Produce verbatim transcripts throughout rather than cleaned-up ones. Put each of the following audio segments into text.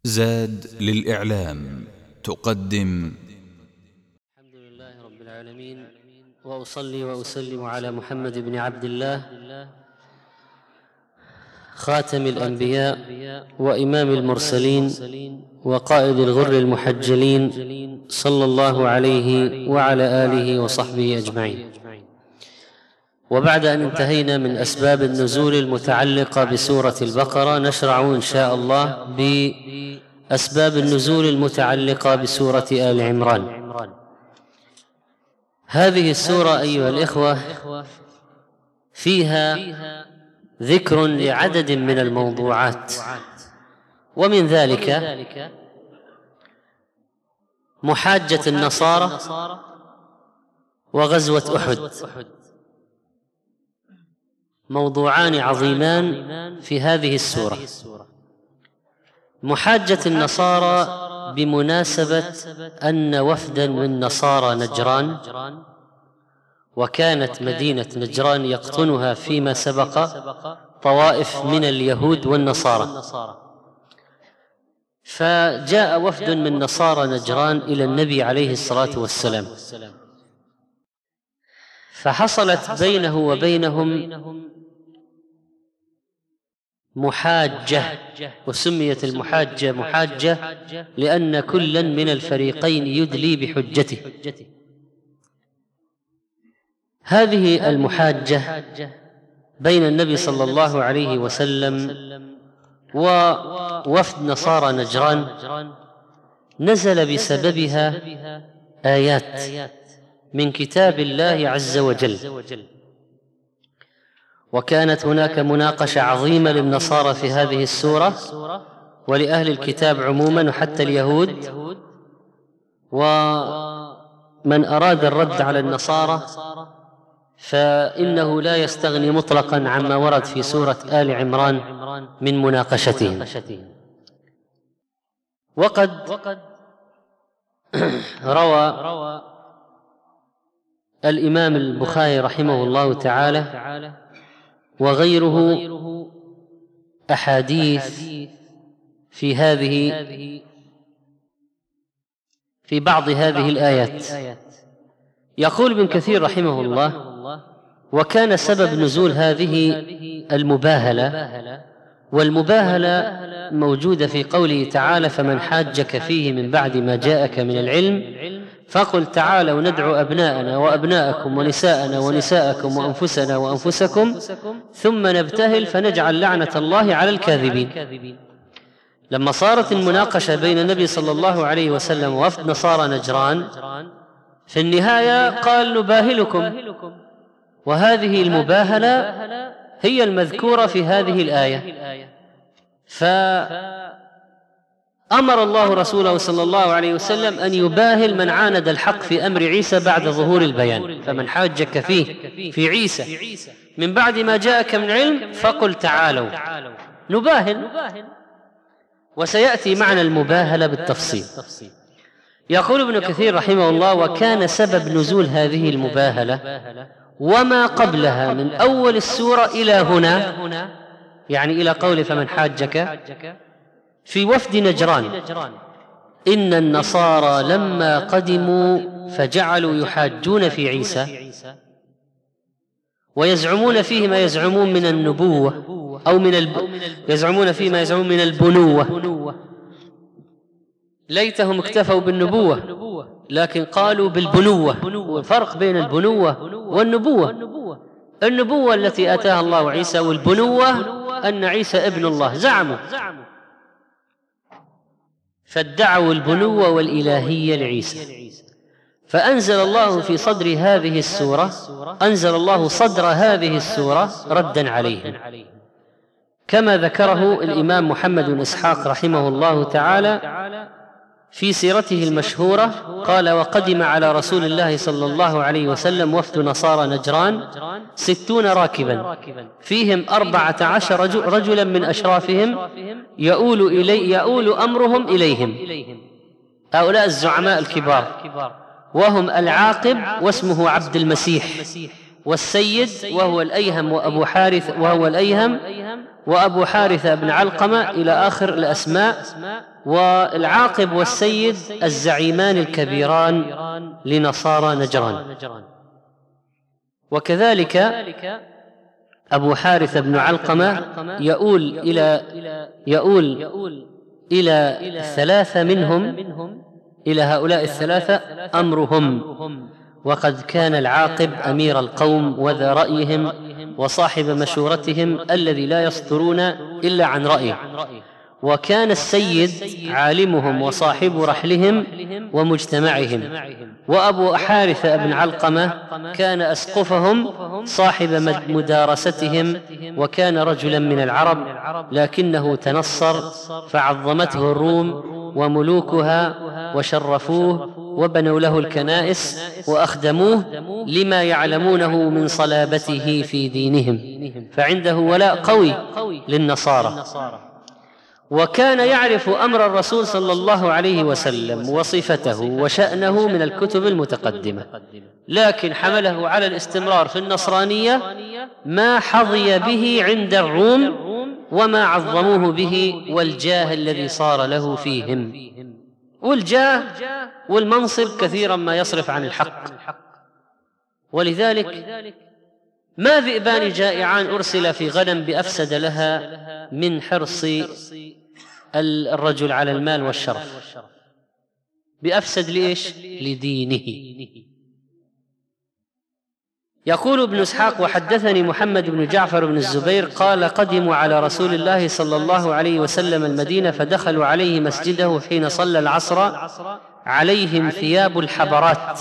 زاد للإعلام تقدم. الحمد لله رب العالمين، وأصلي وأسلم على محمد بن عبد الله خاتم الأنبياء وإمام المرسلين وقائد الغر المحجلين، صلى الله عليه وعلى آله وصحبه أجمعين. وبعد أن انتهينا من أسباب النزول المتعلقة بسورة البقرة، نشرع إن شاء الله بأسباب النزول المتعلقة بسورة آل عمران. هذه السورة أيها الإخوة فيها ذكر لعدد من الموضوعات، ومن ذلك محاجة النصارى وغزوة أحد، موضوعان عظيمان في هذه السورة. محاجة النصارى بمناسبة أن وفدا من نصارى نجران، وكانت مدينة نجران يقطنها فيما سبق طوائف من اليهود والنصارى، فجاء وفد من نصارى نجران إلى النبي عليه الصلاة والسلام، فحصلت بينه وبينهم محاجة، وسميت المحاجة محاجة لأن كلا من الفريقين يدلي بحجته. هذه المحاجة بين النبي صلى الله عليه وسلم ووفد نصارى نجران نزل بسببها آيات من كتاب الله عز وجل، وكانت هناك مناقشة عظيمة للنصارى في هذه السورة ولأهل الكتاب عموما وحتى اليهود، ومن أراد الرد على النصارى فإنه لا يستغني مطلقا عما ورد في سورة آل عمران من مناقشتهم. وقد روى الإمام البخاري رحمه الله تعالى وغيره أحاديث في هذه في بعض هذه الآيات. يقول ابن كثير رحمه الله: وكان سبب نزول هذه المباهلة، والمباهلة موجودة في قوله تعالى: فمن حاجك فيه من بعد ما جاءك من العلم فقل تعالوا ندعو أبناءنا وأبناءكم ونساءنا ونساءكم وأنفسنا وأنفسكم ثم نبتهل فنجعل لعنة الله على الكاذبين. لما صارت المناقشة بين النبي صلى الله عليه وسلم ووفد نصارى نجران، في النهاية قال نباهلكم، وهذه المباهلة هي المذكورة في هذه الآية. فأمر الله رسوله صلى الله عليه وسلم أن يباهل من عاند الحق في أمر عيسى بعد ظهور البيان. فمن حاجك فيه في عيسى من بعد ما جاءك من علم فقل تعالوا نباهل، وسيأتي معنى المباهلة بالتفصيل. يقول ابن كثير رحمه الله: وكان سبب نزول هذه المباهلة وما قبلها من أول السورة إلى هنا، يعني إلى قول فمن حاجك، في وفد نجران. إن النصارى لما قدموا فجعلوا يحاجون في عيسى ويزعمون فيه ما يزعمون من النبوة أو من الب... يزعمون فيه ما يزعمون من البنوة. ليتهم اكتفوا بالنبوة، لكن قالوا بالبنوة، والفرق بين البنوة والنبوة: النبوة التي أتاها الله عيسى، والبنوة أن عيسى ابن الله، زعموا فادعوا البنوة والإلهية لعيسى. فأنزل الله في صدر هذه السورة أنزل الله صدر هذه السورة ردا عليهم، كما ذكره الإمام محمد بن إسحاق رحمه الله تعالى في سيرته المشهورة. قال: وقدم على رسول الله صلى الله عليه وسلم وفد نصارى نجران ستون راكبا فيهم أربعة عشر رجلا من أشرافهم يؤول, إلي يؤول أمرهم إليهم. هؤلاء الزعماء الكبار، وهم العاقب واسمه عبد المسيح، والسيد وهو الأيهم وأبو حارث وهو الأيهم وأبو حارثة بن علقمة إلى آخر الأسماء. والعاقب والسيد الزعيمان الكبيران لنصارى نجران. وكذلك أبو حارثة بن علقمة يؤول إلى يؤول إلى الثلاثة منهم، إلى هؤلاء الثلاثة أمرهم، وقد كان العاقب أمير القوم وذا رأيهم وصاحب مشورتهم الذي لا يصدرون إلا عن رأيه، وكان السيد عالمهم وصاحب رحلهم ومجتمعهم، وأبو حارثة بن علقمة كان أسقفهم صاحب مدارستهم، وكان رجلا من العرب لكنه تنصر فعظمته الروم وملوكها وشرفوه وبنوا له الكنائس وأخدموه لما يعلمونه من صلابته في دينهم، فعنده ولاء قوي للنصارى. وكان يعرف أمر الرسول صلى الله عليه وسلم وصفته وشأنه من الكتب المتقدمة، لكن حمله على الاستمرار في النصرانية ما حظي به عند الروم وما عظموه به، والجاه الذي صار له فيهم، والجاه والمنصب كثيرا ما يصرف عن الحق. ولذلك ما ذئبان جائعان أرسل في غنم بأفسد لها من حرص الرجل على المال والشرف، بأفسد لإيش؟ لدينه. يقول ابن إسحاق: وحدثني محمد بن جعفر بن الزبير قال: قدموا على رسول الله صلى الله عليه وسلم المدينة، فدخلوا عليه مسجده حين صلى العصر، عليهم ثياب الحبرات.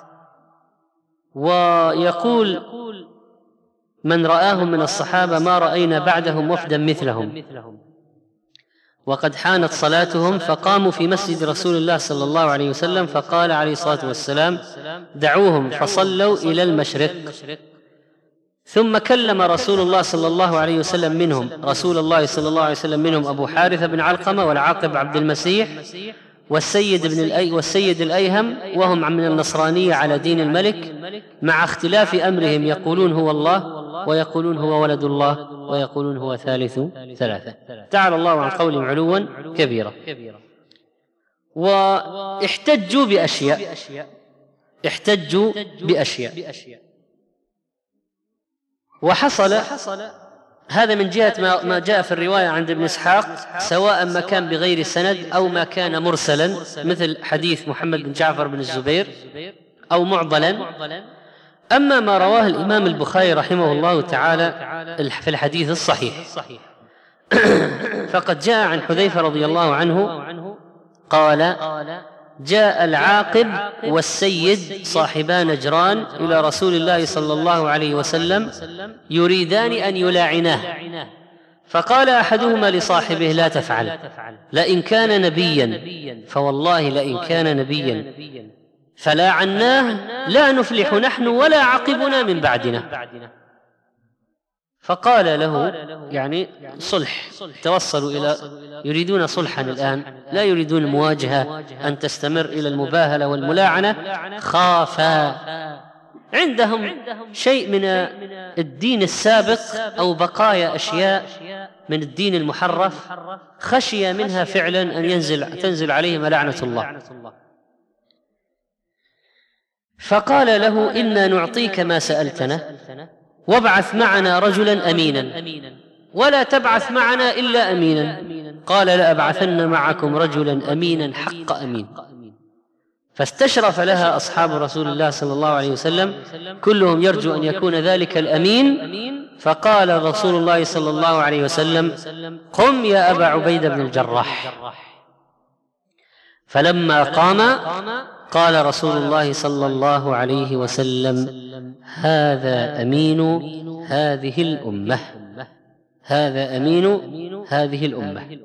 ويقول من رآهم من الصحابة: ما رأينا بعدهم وفدا مثلهم. وقد حانت صلاتهم فقاموا في مسجد رسول الله صلى الله عليه وسلم، فقال عليه الصلاة والسلام: دعوهم، فصلوا إلى المشرق. ثم كلم رسول الله صلى الله عليه وسلم منهم رسول الله صلى الله عليه وسلم منهم أبو حارثة بن علقمة، والعاقب عبد المسيح، والسيد بن الأي والسيد الأيهم، وهم من النصرانية على دين الملك، مع اختلاف أمرهم، يقولون هو الله، ويقولون هو ولد الله، ويقولون هو ثالث ثلاثة. تعالى الله عن قولهم علوا كبيرا. واحتجوا بأشياء احتجوا بأشياء وحصل هذا من جهة ما جاء في الرواية عند ابن إسحاق، سواء ما كان بغير سند أو ما كان مرسلا مثل حديث محمد بن جعفر بن الزبير، أو معضلا. أما ما رواه الإمام البخاري رحمه الله تعالى في الحديث الصحيح فقد جاء عن حذيفة رضي الله عنه قال: جاء العاقب والسيد صاحبا نجران إلى رسول الله صلى الله عليه وسلم يريدان أن يلاعناه، فقال أحدهما لصاحبه: لا تفعل، لئن كان نبيا فوالله لئن كان نبيا فلاعناه لا نفلح نحن ولا عقبنا من بعدنا. فقال له يعني صلح، توصلوا إلى يريدون صلحا الآن، لا يريدون المواجهة أن تستمر إلى المباهلة والملاعنة، خافا، عندهم شيء من الدين السابق أو بقايا أشياء من الدين المحرف خشي منها فعلا أن ينزل تنزل عليهم لعنة الله. فقال له: إنا نعطيك ما سألتنا، وابعث معنا رجلا أمينا، ولا تبعث معنا إلا أمينا. قال: لأبعثن معكم رجلا أمينا حق أمين. فاستشرف لها أصحاب رسول الله صلى الله عليه وسلم كلهم يرجو أن يكون ذلك الأمين. فقال رسول الله صلى الله عليه وسلم: قم يا أبا عبيدة بن الجراح. فلما قام قال رسول الله صلى الله عليه وسلم: هذا أمين هذه الأمة، هذا أمين هذه الأمة.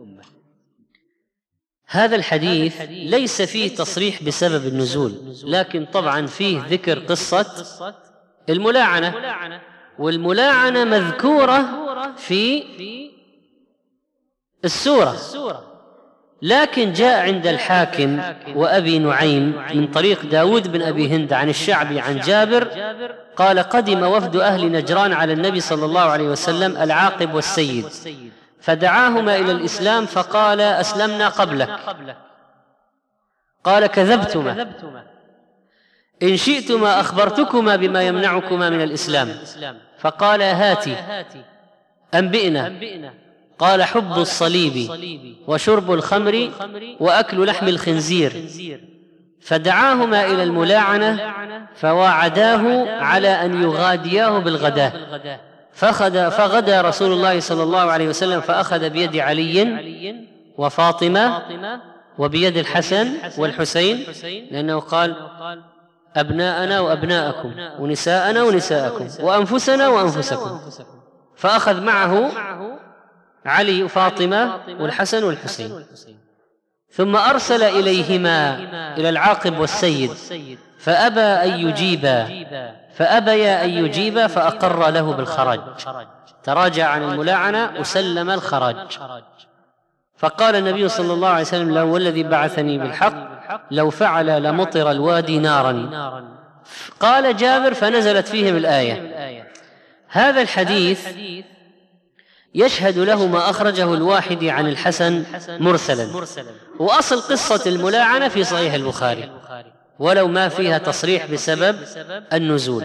هذا الحديث ليس فيه تصريح بسبب النزول، لكن طبعا فيه ذكر قصة الملاعنة، والملاعنة مذكورة في السورة، لكن جاء عند الحاكم وأبي نعيم من طريق داود بن أبي هند عن الشعبي عن جابر قال: قدم وفد أهل نجران على النبي صلى الله عليه وسلم العاقب والسيد، فدعاهما إلى الإسلام فقال: أسلمنا قبلك. قال: كذبتما، إن شئتما أخبرتكما بما يمنعكما من الإسلام. فقال: هاتي أنبئنا. قال: حب الصليب وشرب الخمر وأكل لحم الخنزير. فدعاهما إلى الملاعنة فواعداه على أن يغادياه بالغداة، فغدا رسول الله صلى الله عليه وسلم فأخذ بيد علي وفاطمة وبيد الحسن والحسين، لأنه قال: أبناءنا وأبناءكم ونساءنا ونساءكم وأنفسنا وأنفسكم، فأخذ معه علي وفاطمة والحسن والحسين. ثم أرسل إليهما إلى العاقب والسيد فأبى أن يجيبا فأبيا أن يجيبا فأقر له بالخراج، تراجع عن الملاعنة وسلم الخراج. فقال النبي صلى الله عليه وسلم: لو والذي بعثني بالحق لو فعل لمطر الوادي نارا. قال جابر: فنزلت فيهم الآية. هذا الحديث يشهد له ما أخرجه الواحدي عن الحسن مرسلا، وأصل قصة الملاعنة في صحيح البخاري ولو ما فيها تصريح بسبب النزول.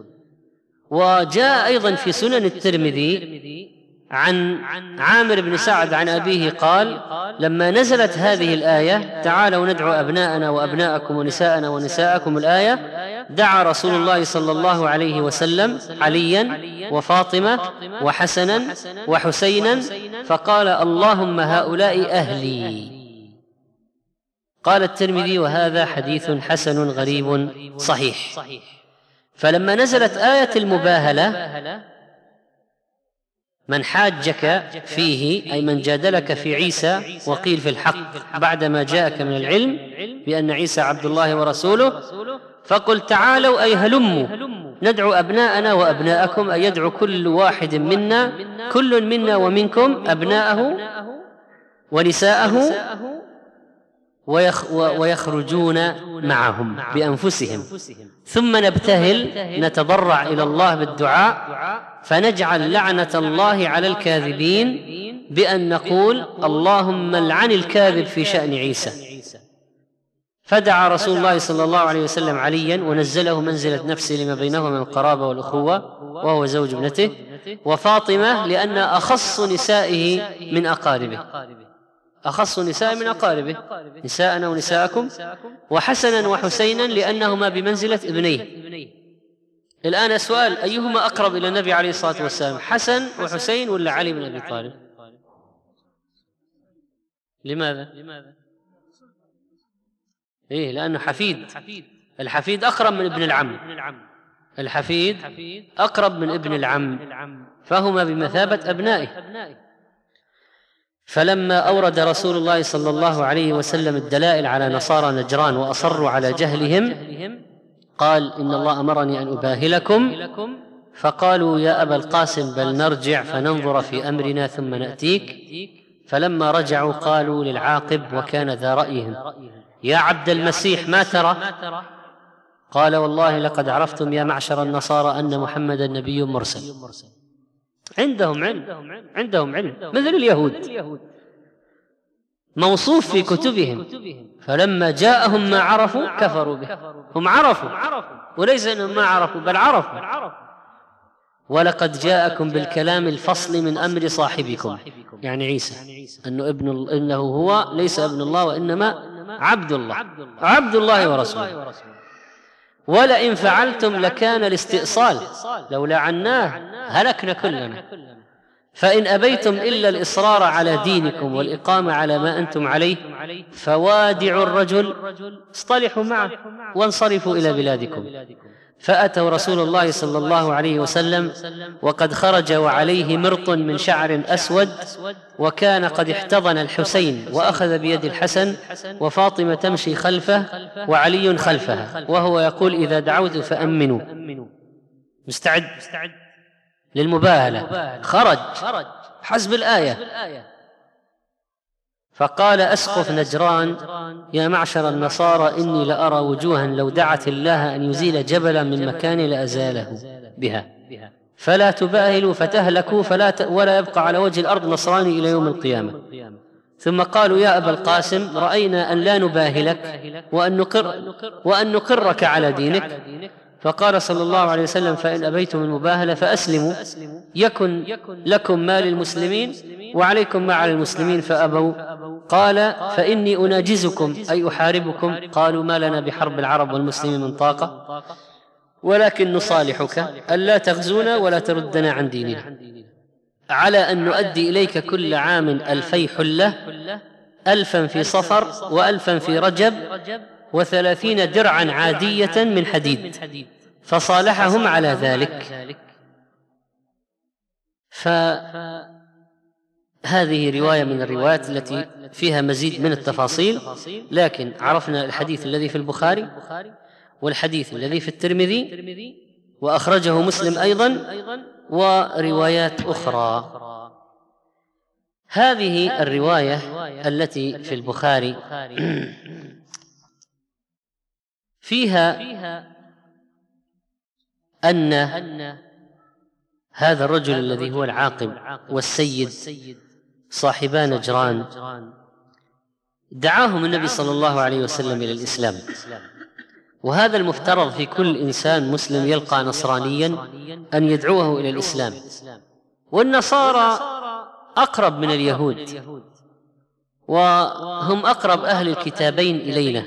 وجاء أيضا في سنن الترمذي عن عامر بن سعد عن أبيه قال: لما نزلت هذه الآية تعالوا ندعو أبناءنا وأبناءكم ونساءنا ونساءكم الآية، دعا رسول الله صلى الله عليه وسلم عليا وفاطمة وحسنا وحسينا فقال: اللهم هؤلاء أهلي. قال الترمذي: وهذا حديث حسن غريب صحيح. فلما نزلت آية المباهلة: من حاجك فيه أي من جادلك في عيسى وقيل في الحق بعدما جاءك من العلم بأن عيسى عبد الله ورسوله، فقل تعالوا أي هلموا ندعو أبناءنا وأبناءكم، أي يدعو كل واحد منا كل منا ومنكم أبناءه ونساءه ويخرجون معهم بأنفسهم، ثم نبتهل نتضرع إلى الله بالدعاء فنجعل لعنة الله على الكاذبين بأن نقول: اللهم لعن الكاذب في شأن عيسى. فدعا رسول الله صلى الله عليه وسلم عليا ونزله منزلة نفسه لما بينهما من القرابة والأخوة وهو زوج ابنته، وفاطمة لأن أخص نسائه من أقاربه، أخص نساء من أقاربه نساءنا ونساءكم، وحسنا وحسينا لأنهما بمنزلة ابنيه. الآن السؤال: أيهما أقرب إلى النبي عليه الصلاة والسلام، حسن وحسين ولا علي بن أبي طالب؟ لماذا؟ إيه، لأنه حفيد، الحفيد أقرب من ابن العم، الحفيد أقرب من ابن العم، فهما بمثابة أبنائه. فلما أورد رسول الله صلى الله عليه وسلم الدلائل على نصارى نجران وأصروا على جهلهم قال: إن الله أمرني أن أباهلكم، فقالوا: يا أبا القاسم بل نرجع فننظر في أمرنا ثم نأتيك. فلما رجعوا قالوا للعاقب وكان ذا رأيهم: يا عبد المسيح ما ترى؟ قال: والله لقد عرفتم يا معشر النصارى أن محمدا نبي مرسل. عندهم علم، عندهم علم مثل اليهود، موصوف في كتبهم. فلما جاءهم ما عرفوا كفروا به. هم عرفوا، وليس أنهم ما عرفوا بل عرفوا. ولقد جاءكم بالكلام الفصل من أمر صاحبكم، يعني عيسى، أنه ابن إنه هو ليس ابن الله وإنما عبد الله، عبد الله ورسوله. ولئن فعلتم لكان الاستئصال، لو لعناه هلكنا كلنا. فإن أبيتم إلا الإصرار على دينكم والإقامة على ما أنتم عليه فوادعوا الرجل، اصطلحوا معه وانصرفوا إلى بلادكم. فأتوا رسول الله صلى الله عليه وسلم وقد خرج وعليه مرط من شعر أسود، وكان قد احتضن الحسين وأخذ بيد الحسن، وفاطمة تمشي خلفه وعلي خلفها، وهو يقول: إذا دعوت فأمنوا. مستعد للمباهلة، خرج حسب الآية. فقال أسقف نجران: يا معشر النصارى، إني لأرى وجوها لو دعت الله أن يزيل جبلا من مكانه لأزاله بها، فلا تباهلوا فتهلكوا فلا ت... ولا يبقى على وجه الأرض نصراني إلى يوم القيامة. ثم قالوا: يا أبا القاسم، رأينا أن لا نباهلك وأن, نقر وأن نقرك على دينك. فقال صلى الله عليه وسلم: فإن أبيتم المباهلة فأسلموا يكن لكم ما للمسلمين وعليكم ما على المسلمين. فأبوا. قال: فإني أناجزكم أي أحاربكم. قالوا: ما لنا بحرب العرب والمسلمين من طاقة، ولكن نصالحك ألا تغزونا ولا تردنا عن ديننا، على أن نؤدي إليك كل عام ألفي حلة، ألفا في صفر وألفا في رجب، وثلاثين درعا عادية من حديد. فصالحهم على ذلك. فهذه رواية من الروايات التي فيها مزيد من التفاصيل، لكن عرفنا الحديث الذي في البخاري والحديث الذي في الترمذي وأخرجه مسلم أيضا، وروايات أخرى. هذه الرواية التي في البخاري فيها أن هذا الرجل الذي هو العاقب والسيد صاحبا نجران دعاهم النبي صلى الله عليه وسلم إلى الإسلام، وهذا المفترض في كل إنسان مسلم يلقى نصرانيا أن يدعوه إلى الإسلام. والنصارى أقرب من اليهود، وهم أقرب أهل الكتابين إلينا،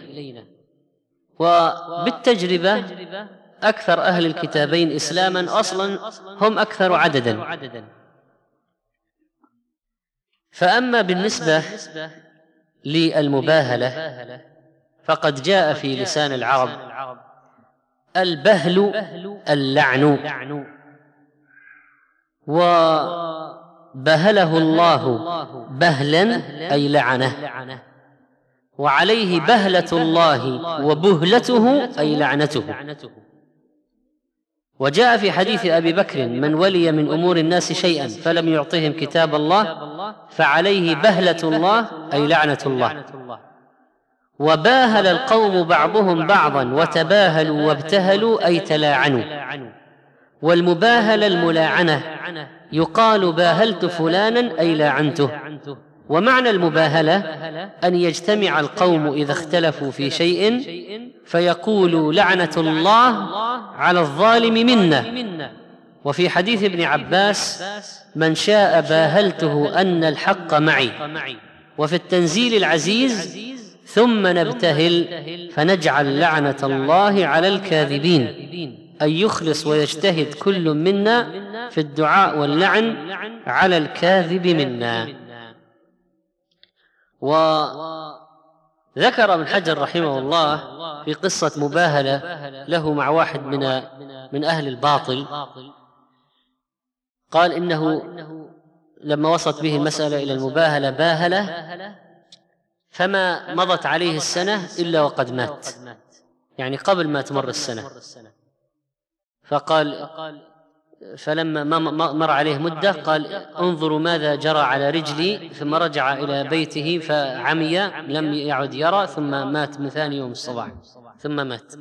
وبالتجربة أكثر أهل الكتابين إسلاما أصلا هم أكثر عددا. فأما بالنسبة للمباهلة فقد جاء في لسان العرب البهل اللعن، وبهله الله بهلا أي لعنه، وعليه بهلة الله وبهلته أي لعنته. وجاء في حديث أبي بكر: من ولي من أمور الناس شيئا فلم يعطهم كتاب الله فعليه بهلة الله أي لعنة الله. وباهل القوم بعضهم بعضا وتباهلوا وابتهلوا أي تلاعنوا. والمباهلة الملاعنة، يقال باهلت فلانا أي لاعنته. ومعنى المباهلة أن يجتمع القوم إذا اختلفوا في شيء فيقولوا لعنة الله على الظالم منا. وفي حديث ابن عباس: من شاء باهلته أن الحق معي. وفي التنزيل العزيز: ثم نبتهل فنجعل لعنة الله على الكاذبين، أي يخلص ويجتهد كل منا في الدعاء واللعن على الكاذب منا. وذكر ابن حجر رحمه الله في قصة مباهلة له مع واحد من من أهل الباطل، قال إنه لما وصلت به المسألة إلى المباهلة باهلة، فما مضت عليه السنة إلا وقد مات، يعني قبل ما تمر السنة. فقال فلما مر عليه مدة قال: انظروا ماذا جرى على رجلي. ثم رجع إلى بيته فعمي لم يعد يرى، ثم مات من ثاني يوم الصباح ثم مات.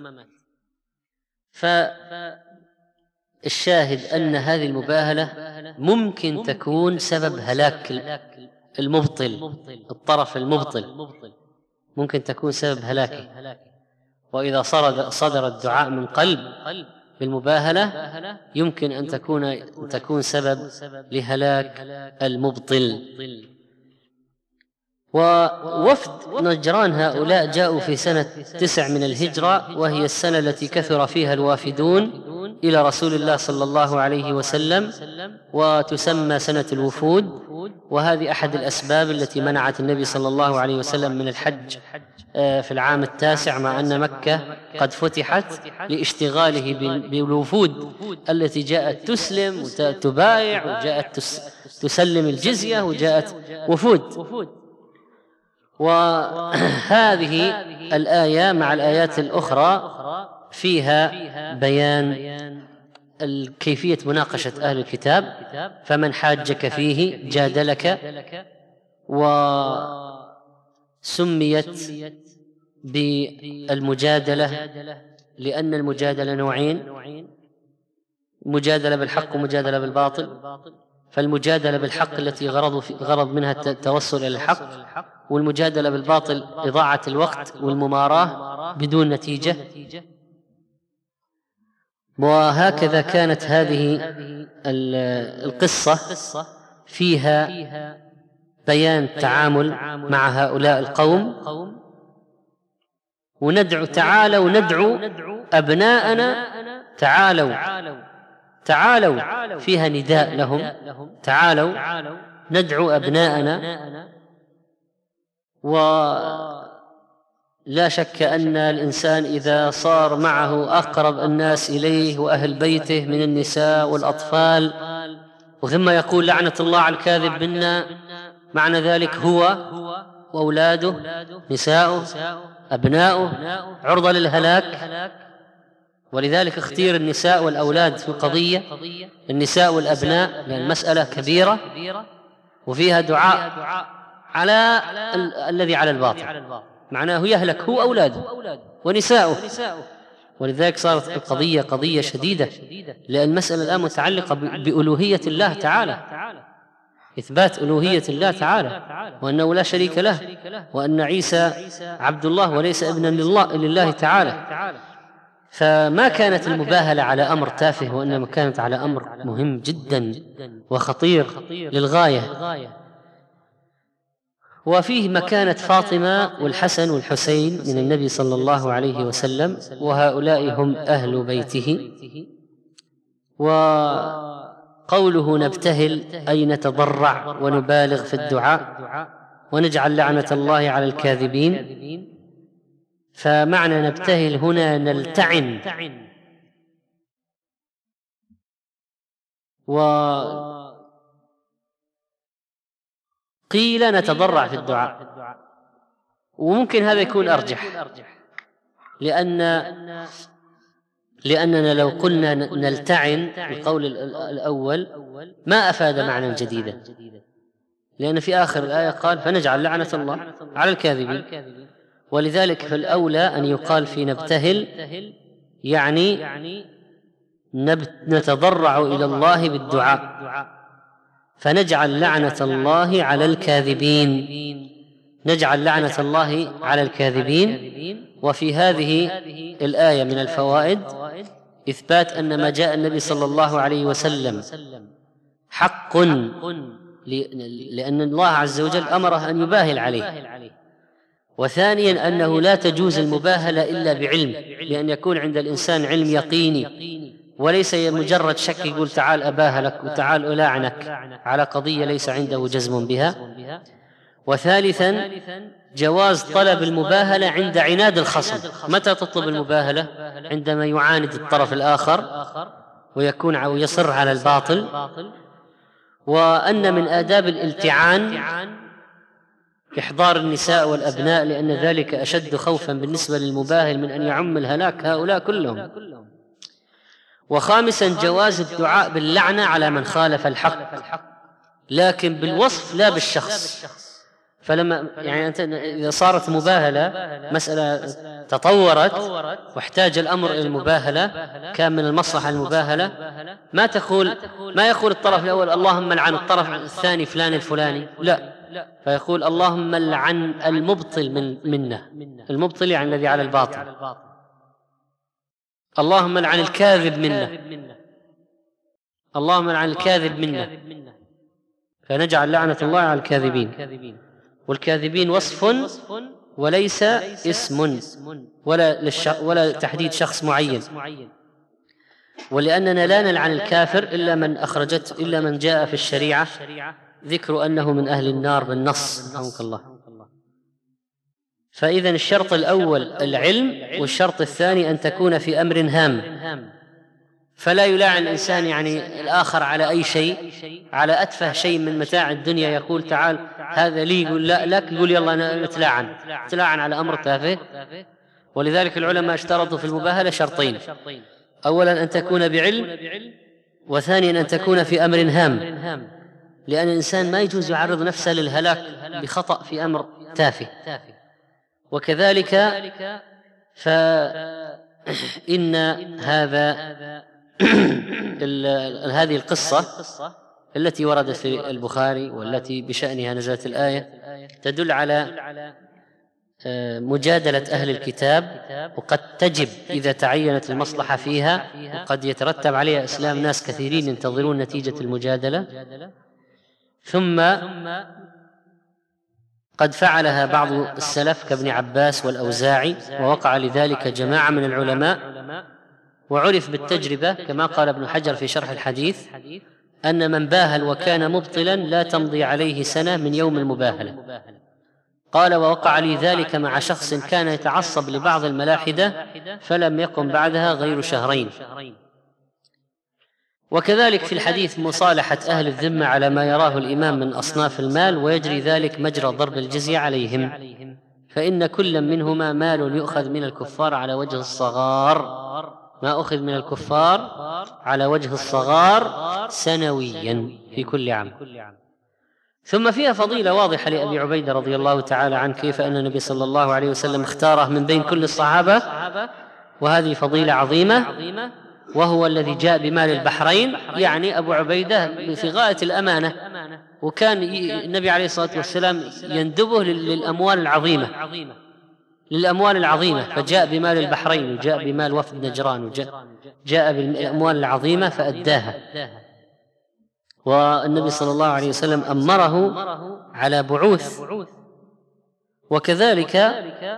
فالشاهد أن هذه المباهلة ممكن تكون سبب هلاك المبطل، الطرف المبطل ممكن تكون سبب هلاكه. وإذا صدر الدعاء من قلب بالمباهلة يمكن أن تكون تكون سبب لهلاك المبطل. ووفد نجران هؤلاء جاءوا في سنة تسع من الهجرة، وهي السنة التي كثر فيها الوافدون إلى رسول الله صلى الله عليه وسلم، وتسمى سنة الوفود. وهذه أحد الأسباب التي منعت النبي صلى الله عليه وسلم من الحج في العام التاسع، مع أن مكة قد فتحت، لاشتغاله بالوفود التي جاءت تسلم وتبايع، وجاءت تسلم الجزية، وجاءت وفود. وهذه الآية مع الآيات الأخرى فيها بيان كيفية مناقشة أهل الكتاب. فمن حاجك فيه جادلك سميت بالمجادلة لأن المجادلة نوعين: مجادلة بالحق ومجادلة بالباطل. فالمجادلة بالحق التي غرض في غرض منها التوصل إلى الحق، والمجادلة بالباطل إضاعة الوقت والمماراة بدون نتيجة. وهكذا كانت هذه القصة فيها بيان التعامل مع هؤلاء القوم، وندعو تعالوا ندعو أبناءنا، تعالوا تعالوا فيها نداء لهم، تعالوا ندعو أبناءنا. ولا شك أن الإنسان إذا صار معه أقرب الناس إليه وأهل بيته من النساء والأطفال، وثم يقول لعنة الله على الكاذب منا، معنى ذلك هو وأولاده نساؤه أبناؤه عرضة للهلاك. ولذلك اختير النساء والأولاد في القضية، النساء والأبناء، لأن المسألة كبيرة وفيها دعاء على الذي على الباطل، معناه يهلك هو أولاده ونساؤه. ولذلك صارت القضية قضية شديدة، لأن المسألة الآن متعلقة بألوهية الله تعالى، إثبات ألوهية الله تعالى، وأنه لا شريك له، وأن عيسى عبد الله وليس ابنا لله, لله تعالى. فما كانت المباهلة على أمر تافه، وإنما كانت على أمر مهم جدا وخطير للغاية. وفيه مكانة فاطمة والحسن والحسين من النبي صلى الله عليه وسلم، وهؤلاء هم أهل بيته. وقوله نبتهل أي نتضرع ونبالغ في الدعاء ونجعل لعنة الله على الكاذبين. فمعنى نبتهل هنا نلتعن، وقيل نتضرع في الدعاء، وممكن هذا يكون أرجح، لأن لأننا لو قلنا نلتعن القول الأول ما أفاد معنى جديدا، لأن في آخر الآية قال فنجعل لعنة الله على الكاذبين. ولذلك فالأولى أن يقال في نبتهل يعني نتضرع إلى الله بالدعاء، فنجعل لعنة الله على الكاذبين، نجعل لعنة الله على الكاذبين. وفي هذه الآية من الفوائد إثبات أن ما جاء النبي صلى الله عليه وسلم حق، لأن الله عز وجل أمره أن يباهل عليه. وثانيا أنه لا تجوز المباهلة إلا بعلم، لأن يكون عند الإنسان علم يقيني، وليس مجرد شك يقول تعال أباهلك وتعال ألاعنك على قضية ليس عنده جزم بها. وثالثا جواز طلب المباهلة عند عناد الخصم. متى تطلب المباهلة؟ عندما يعاند الطرف الآخر ويكون أو يصر على الباطل. وأن من آداب الالتعان إحضار النساء والأبناء، لأن ذلك أشد خوفا بالنسبة للمباهل من أن يعم الهلاك هؤلاء كلهم. وخامسا جواز الدعاء باللعنة على من خالف الحق، لكن بالوصف لا بالشخص. فلما يعني أنت إذا صارت مباهلة مسألة تطورت واحتاج الأمر إلى المباهلة، كان من المصلحة المباهلة، ما تقول ما يقول الطرف الأول اللهم لعن الطرف الثاني فلان الفلاني، لا، فيقول اللهم لعن المبطل من منا، المبطل يعني الذي على الباطل، اللهم لعن الكاذب منا، اللهم لعن الكاذب منا، فنجعل لعنة الله على الكاذبين. والكاذبين وصف وليس اسم ولا, للش... ولا تحديد شخص معين. ولأننا لا نلعن الكافر إلا من أخرجت إلا من جاء في الشريعة ذكر أنه من أهل النار بالنص، رحمك الله. فإذن الشرط الأول العلم، والشرط الثاني أن تكون في أمر هام، فلا يلاعن الإنسان يعني الآخر على أي شيء، على أتفه شيء من متاع الدنيا يقول تعال هذا لي، يقول لا لك، يقول يلا نتلاعن نتلاعن على أمر تافه. ولذلك العلماء اشترطوا في المباهلة شرطين: أولا أن تكون بعلم، وثانيا أن تكون في أمر هام، لأن الإنسان ما يجوز يعرض نفسه للهلاك بخطأ في أمر تافه. وكذلك فإن هذا هذه القصة التي وردت في البخاري والتي بشأنها نزلت الآية تدل على مجادلة أهل الكتاب، وقد تجب إذا تعينت المصلحة فيها، وقد يترتب عليها إسلام ناس كثيرين ينتظرون نتيجة المجادلة. ثم قد فعلها بعض السلف كابن عباس والأوزاعي، ووقع لذلك جماعة من العلماء، وعرف بالتجربة كما قال ابن حجر في شرح الحديث أن من باهل وكان مبطلا لا تمضي عليه سنة من يوم المباهلة. قال ووقع لي ذلك مع شخص كان يتعصب لبعض الملاحدة فلم يقم بعدها غير شهرين. وكذلك في الحديث مصالحة أهل الذمة على ما يراه الإمام من أصناف المال، ويجري ذلك مجرى ضرب الجزية عليهم، فإن كل منهما مال يؤخذ من الكفار على وجه الصغار، ما أخذ من الكفار على وجه الصغار سنويا في كل عام. ثم فيها فضيلة واضحة لأبي عبيدة رضي الله تعالى عنه، كيف أن النبي صلى الله عليه وسلم اختاره من بين كل الصحابة، وهذه فضيلة عظيمة، وهو الذي جاء بمال البحرين، يعني أبو عبيدة في غاية الأمانة، وكان النبي عليه الصلاة والسلام يندبه للأموال العظيمة للأموال العظيمة فجاء بمال البحرين، وجاء بمال وفد نجران، وجاء جاء بالأموال العظيمة فأداها. والنبي صلى الله عليه وسلم أمره على بعوث. وكذلك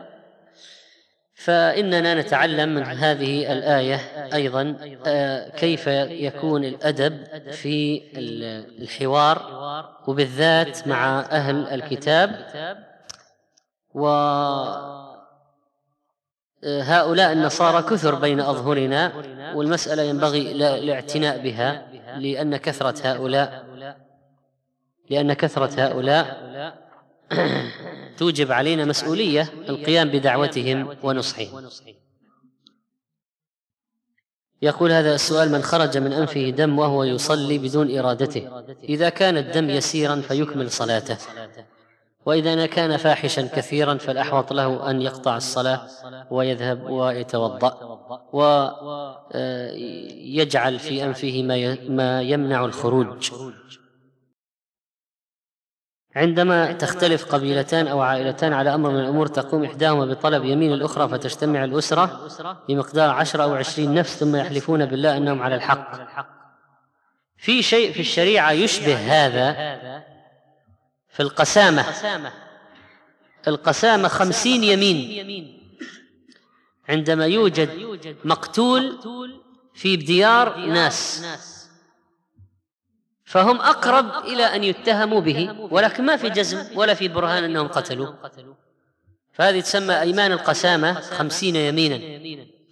فإننا نتعلم من هذه الآية أيضا كيف يكون الأدب في الحوار، وبالذات مع أهل الكتاب. وهؤلاء النصارى كثر بين أظهرنا، والمسألة ينبغي الاعتناء بها، لأن كثرة هؤلاء لأن كثرة هؤلاء توجب علينا مسؤولية القيام بدعوتهم ونصحهم. يقول هذا السؤال: من خرج من أنفه دم وهو يصلي بدون إرادته، إذا كان الدم يسيرا فيكمل صلاته، وإذا كان فاحشا كثيرا فالأحوط له أن يقطع الصلاة ويذهب ويتوضأ ويجعل في أنفه ما يمنع الخروج. عندما تختلف قبيلتان أو عائلتان على أمر من الأمور تقوم إحداهما بطلب يمين الأخرى فتجتمع الأسرة بمقدار عشرة أو عشرين نفس ثم يحلفون بالله أنهم على الحق. في شيء في الشريعة يشبه هذا في القسامة. القسامة خمسين يمين. عندما يوجد مقتول في ديار ناس فهم أقرب إلى أن يتهموا به، ولكن ما في جزم ولا في برهان أنهم قتلوا، فهذه تسمى أيمان القسامة خمسين يمينا.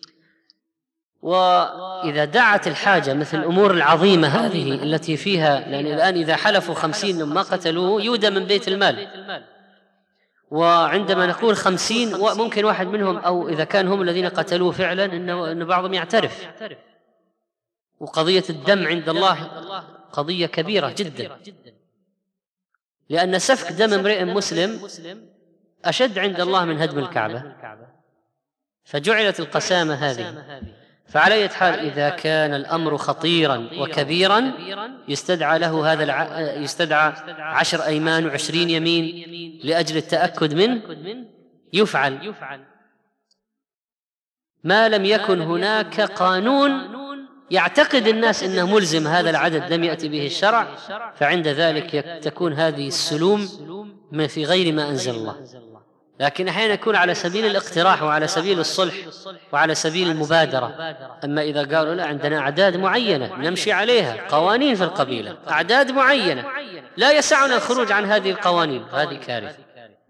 وإذا دعت الحاجة مثل الأمور العظيمة هذه التي فيها، لأن الآن إذا حلفوا خمسين ما قتلوه يودى من بيت المال، وعندما نقول خمسين ممكن واحد منهم أو إذا كان هم الذين قتلوه فعلا إنه بعضهم يعترف. وقضية الدم عند الله قضية كبيرة جدا، لأن سفك دم امرئ مسلم أشد عند الله من هدم الكعبة، فجعلت القسامة هذه. فعلى أي حال إذا كان الأمر خطيرا وكبيرا يستدعى له هذا الع... يستدعى عشر أيمان وعشرين يمين لأجل التأكد منه، يفعل ما لم يكن هناك قانون يعتقد الناس أنه ملزم هذا العدد لم يأتي به الشرع، فعند ذلك تكون هذه السلوم في غير ما أنزل الله. لكن أحيانا يكون على سبيل الاقتراح وعلى سبيل الصلح وعلى سبيل المبادرة. أما إذا قالوا لا عندنا أعداد معينة نمشي عليها، قوانين في القبيلة أعداد معينة لا يسعنا الخروج عن هذه القوانين، هذه كارثة.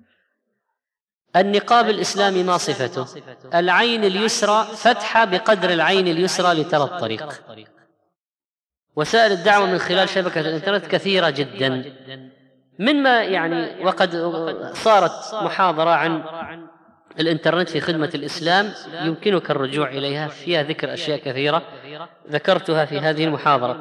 النقاب الإسلامي ما صفته؟ العين اليسرى فتحة بقدر العين اليسرى لترى الطريق. وسائل الدعوة من خلال شبكة الإنترنت كثيرة جدا، مما يعني وقد صارت محاضرة عن الإنترنت في خدمة الإسلام يمكنك الرجوع إليها، فيها ذكر أشياء كثيرة ذكرتها في هذه المحاضرة.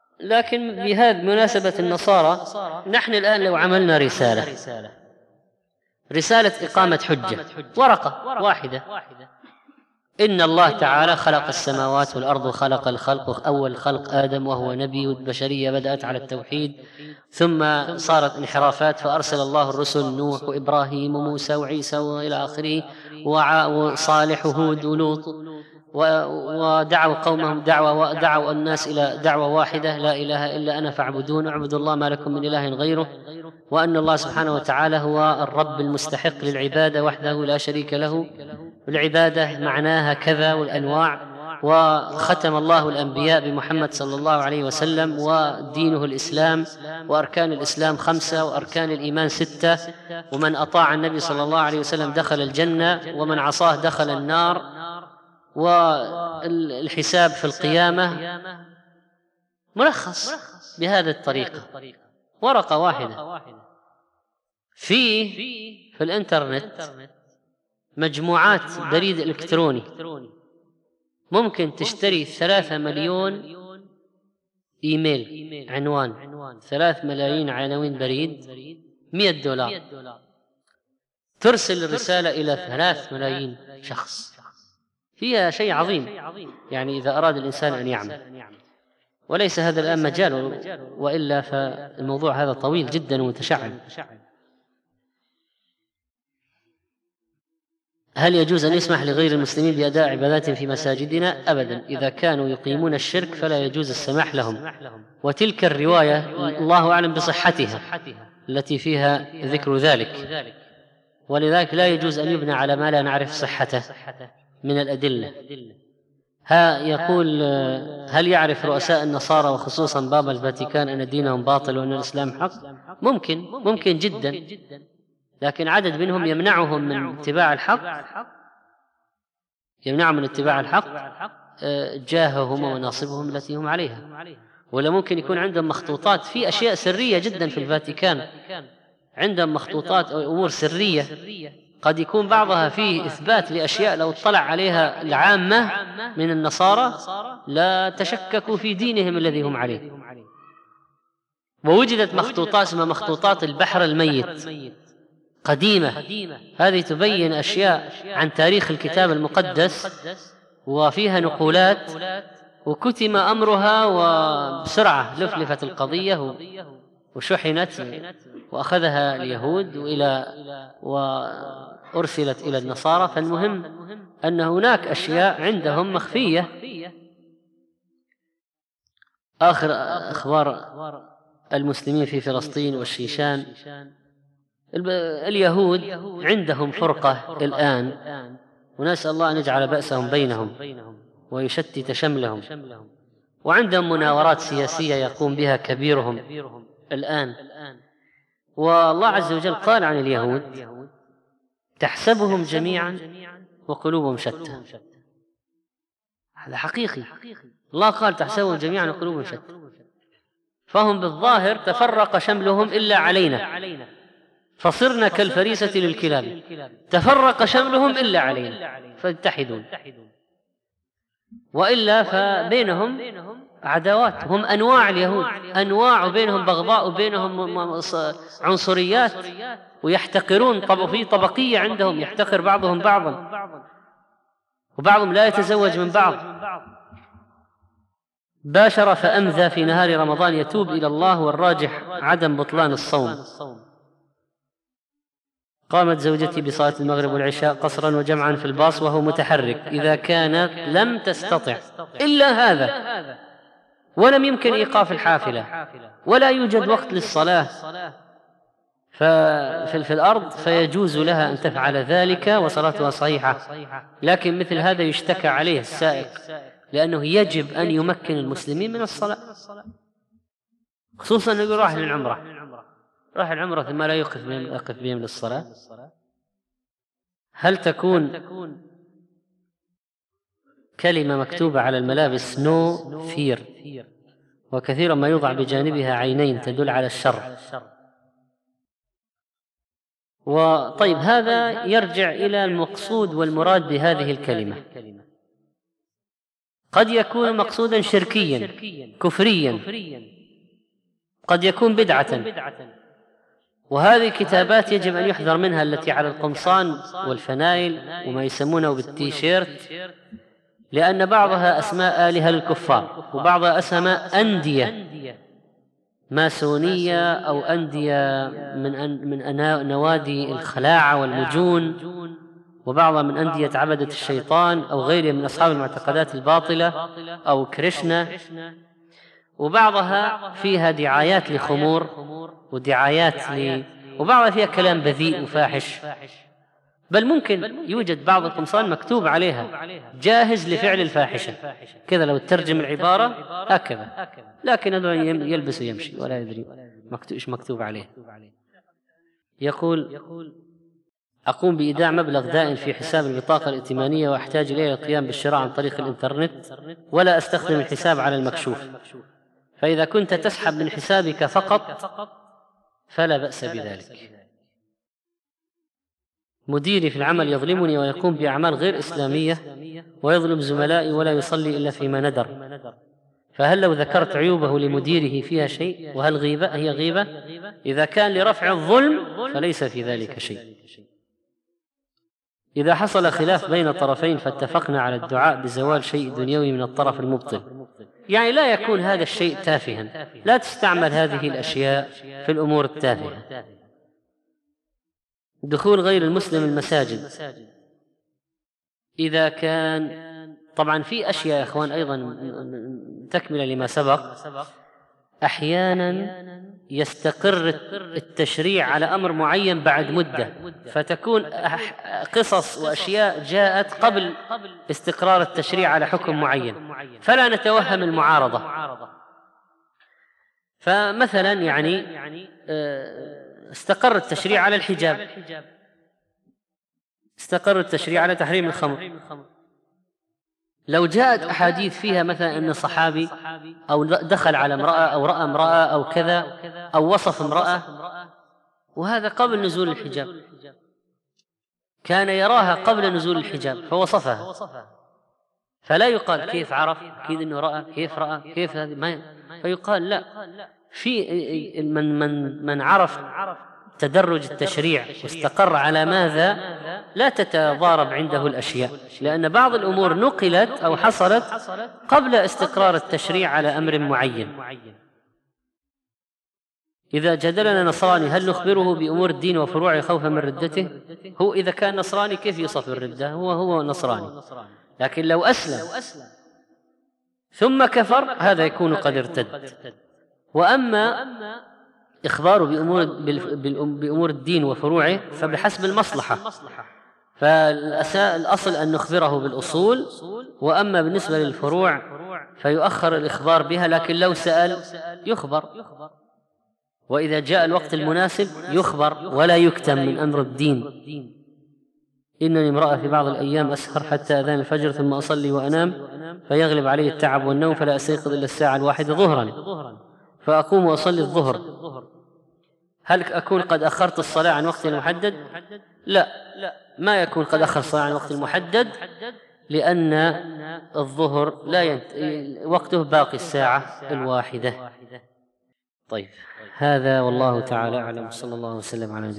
لكن بهذه مناسبة النصارى، نحن الآن لو عملنا رسالة رسالة إقامة حجة، ورقة واحدة: إن الله تعالى خلق السماوات والأرض وخلق الخلق، أول خلق آدم وهو نبي، والبشرية بدأت على التوحيد، ثم صارت انحرافات فأرسل الله الرسل نوح وإبراهيم وموسى وعيسى وإلى آخره، وصالح وهود ولوط، ودعوا قومهم دعوة ودعوا الناس إلى دعوة واحدة: لا إله إلا أنا فاعبدون، اعبدوا الله ما لكم من إله غيره، وأن الله سبحانه وتعالى هو الرب المستحق للعبادة وحده لا شريك له، العبادة معناها كذا والأنواع. وختم الله الأنبياء بمحمد صلى الله عليه وسلم، ودينه الإسلام، وأركان الإسلام خمسة وأركان الإيمان ستة، ومن أطاع النبي صلى الله عليه وسلم دخل الجنة، ومن عصاه دخل النار، والحساب في القيامة ملخص بهذه الطريقة، ورقة واحدة. فيه في الإنترنت مجموعات بريد إلكتروني، ممكن تشتري ثلاثة مليون إيميل عنوان، ثلاث ملايين عناوين بريد، مئة دولار، ترسل الرسالة إلى ثلاث ملايين شخص. فيها شيء عظيم يعني إذا أراد الإنسان أن يعمل، وليس هذا الآن مجال، وإلا فالموضوع هذا طويل جدا ومتشعب. هل يجوز أن يسمح لغير المسلمين بأداء عبادات في مساجدنا؟ أبدا، إذا كانوا يقيمون الشرك فلا يجوز السماح لهم. وتلك الرواية الله أعلم بصحتها التي فيها ذكر ذلك، ولذلك لا يجوز أن يبنى على ما لا نعرف صحته من الأدلة. ها يقول: هل يعرف رؤساء النصارى وخصوصا بابا الفاتيكان أن دينهم باطل وأن الإسلام حق؟ ممكن ممكن جدا، لكن عدد منهم يمنعهم من اتباع الحق، يمنعهم من اتباع الحق جاههم ومناصبهم التي هم عليها. ولا ممكن يكون عندهم مخطوطات في أشياء سرية جدا في الفاتيكان، عندهم مخطوطات أو أمور سرية قد يكون بعضها فيه إثبات لأشياء لو اطلع عليها العامة من النصارى لا تشككوا في دينهم الذي هم عليه. ووجدت مخطوطات اسمها مخطوطات البحر الميت قديمة، هذه تبين أشياء عن تاريخ الكتاب المقدس وفيها نقولات، وكتم أمرها وبسرعة لفلفت القضية وشحنت وأخذها اليهود وإلى وأرسلت إلى النصارى. فالمهم أن هناك أشياء عندهم مخفية. آخر أخبار المسلمين في فلسطين والشيشان: اليهود عندهم فرقة الآن، ونسأل الله أن يجعل بأسهم بينهم ويشتت شملهم، وعندهم مناورات سياسية يقوم بها كبيرهم الآن. والله عز وجل قال عن اليهود: تحسبهم جميعا وقلوبهم شتى. هذا حقيقي، الله قال تحسبهم جميعا وقلوبهم شتى، فهم بالظاهر تفرق شملهم إلا علينا، فصرنا كالفريسة للكلاب، تفرق شملهم إلا علينا فاتحدون، وإلا فبينهم عداوات. هم أنواع اليهود، أنواع، وبينهم بغضاء، وبينهم عنصريات، ويحتقرون في طبقية عندهم، يحتقر بعضهم بعضا، وبعضهم لا يتزوج من بعض. باشر فأمذى في نهار رمضان يتوب إلى الله، والراجح عدم بطلان الصوم. قامت زوجتي بصلاة المغرب والعشاء قصرا وجمعا في الباص وهو متحرك، إذا كانت لم تستطع إلا هذا ولم يمكن إيقاف الحافلة ولا يوجد وقت للصلاة في الأرض، فيجوز لها أن تفعل ذلك وصلاتها صحيحة. لكن مثل هذا يشتكى عليه السائق، لأنه يجب أن يمكن المسلمين من الصلاة، خصوصا أنه راح للعمرة، راح العمرة ثم لا يقف بهم, يقف بهم للصلاة. هل تكون كلمة مكتوبة على الملابس نو فير، وكثيرا ما يوضع بجانبها عينين تدل على الشر؟ وطيب هذا يرجع إلى المقصود والمراد بهذه الكلمة. قد يكون مقصودا شركيا كفريا، قد يكون بدعة، وهذه كتابات يجب أن يحذر منها، التي على القمصان والفنايل وما يسمونه بالتيشيرت، لأن بعضها أسماء آلهة للكفار، وبعضها أسماء أندية ماسونية أو أندية من أن من أنا نوادي الخلاعة والمجون، وبعضها من أندية عبدة الشيطان أو غيره من أصحاب المعتقدات الباطلة أو كريشنا، وبعضها فيها دعايات لخمور ودعايات ل... وبعضها فيها كلام بذيء وفاحش، بل ممكن يوجد بعض القمصان مكتوب عليها جاهز لفعل الفاحشة كذا، لو ترجم العبارة هكذا، لكن هذا يلبس ويمشي ولا يدري إيش مكتوب عليه. يقول: أقوم بإيداع مبلغ دائم في حساب البطاقة الائتمانية، وأحتاج إليه للقيام بالشراء عن طريق الإنترنت، ولا أستخدم الحساب على المكشوف، فإذا كنت تسحب من حسابك فقط فلا بأس بذلك. مديري في العمل يظلمني ويقوم بأعمال غير إسلامية ويظلم زملائي ولا يصلي إلا فيما ندر، فهل لو ذكرت عيوبه لمديره فيها شيء؟ وهل غيبة هي غيبة؟ إذا كان لرفع الظلم فليس في ذلك شيء. إذا حصل خلاف بين طرفين فاتفقنا على الدعاء بزوال شيء دنيوي من الطرف المبطل، يعني لا يكون هذا الشيء تافها، لا تستعمل هذه الأشياء في الأمور التافهة. دخول غير المسلم المساجد إذا كان، طبعا في أشياء يا إخوان أيضا تكملة لما سبق، أحيانا يستقر التشريع على أمر معين بعد مدة، فتكون قصص وأشياء جاءت قبل استقرار التشريع على حكم معين، فلا نتوهم المعارضة. فمثلا يعني استقر التشريع على الحجاب، استقر التشريع على تحريم الخمر، لو جاءت أحاديث فيها مثلا أن صحابي أو دخل على امرأة أو رأى امرأة أو كذا أو وصف امرأة، وهذا قبل نزول الحجاب، كان يراها قبل نزول الحجاب فوصفها، فلا يقال كيف عرف، أكيد أنه رأى، كيف رأى، كيف هذه ما، فيقال لا، في من من من عرف تدرج التشريع واستقر على ماذا لا تتضارب عنده الأشياء، لأن بعض الأمور نقلت أو حصلت قبل استقرار التشريع على أمر معين. إذا جدلنا نصراني هل نخبره بأمور الدين وفروعه خوفا من ردته؟ هو إذا كان نصراني كيف يصف الردة؟ هو هو نصراني، لكن لو أسلم ثم كفر هذا يكون قد ارتد. وأما إخباره بأمور, بأمور الدين وفروعه فبحسب المصلحة، فالأصل أن نخبره بالأصول، وأما بالنسبة للفروع فيؤخر الإخبار بها، لكن لو سأل يخبر، وإذا جاء الوقت المناسب يخبر ولا يكتم من أمر الدين. إنني امرأة في بعض الأيام أسهر حتى أذان الفجر ثم أصلي وأنام، فيغلب علي التعب والنوم فلا أستيقظ إلا الساعة الواحدة ظهرا، فأقوم وأصلي الظهر، هل أكون قد أخرت الصلاة عن وقت المحدد؟ لا، ما يكون قد أخر الصلاة عن وقت المحدد، لأن الظهر لا ينت... وقته باقي الساعة الواحدة. طيب، هذا والله تعالى أعلم، صلى الله وسلم على نبينا